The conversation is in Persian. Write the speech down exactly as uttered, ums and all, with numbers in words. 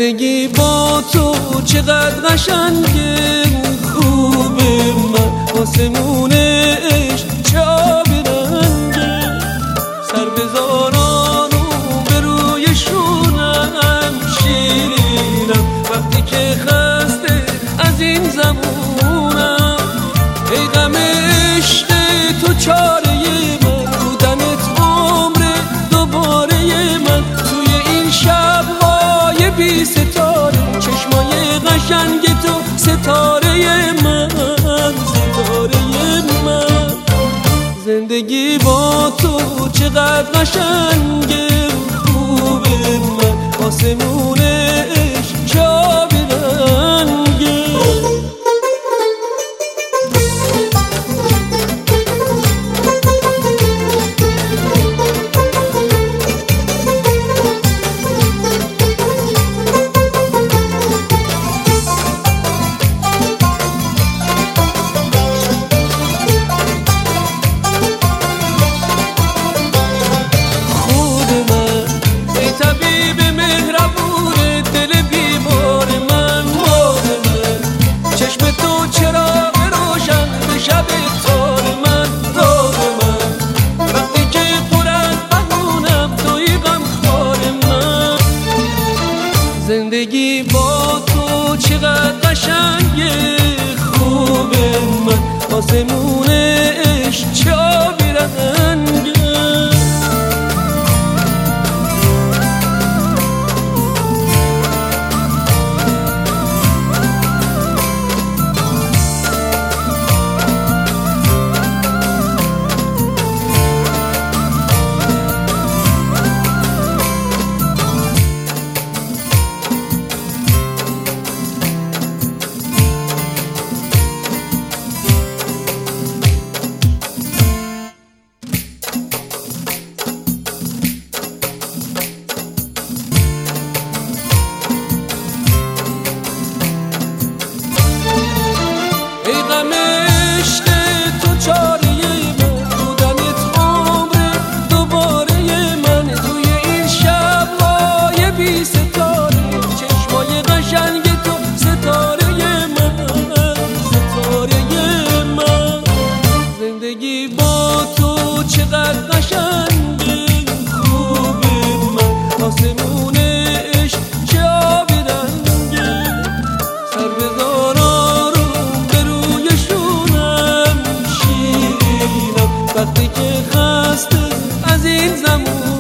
زندگی با تو چقدر قشنگه، خوبه من آسمونش چه آبی رنگه، سر بذاران و به روی شونم شیرینم وقتی که خسته از این زمونم. ای غم عشق تو چاره من، بودنت عمر دوباره من، توی این شب‌های بی ستاره چشمای قشنگ تو ستاره من، ستاره من. زندگی با تو چقدر قشنگه، خوبه من آسمونش چه آبی رنگه. زندگی با تو چقدر قشنگه، خوبه من آسمونش چه آبی رنگه. زندگی با تو چقدر قشنگه، خوبه من آسمونش چه آبی رنگه، سر بذار آروم به روی شونم شیرینم وقتی که خسته از این زمون.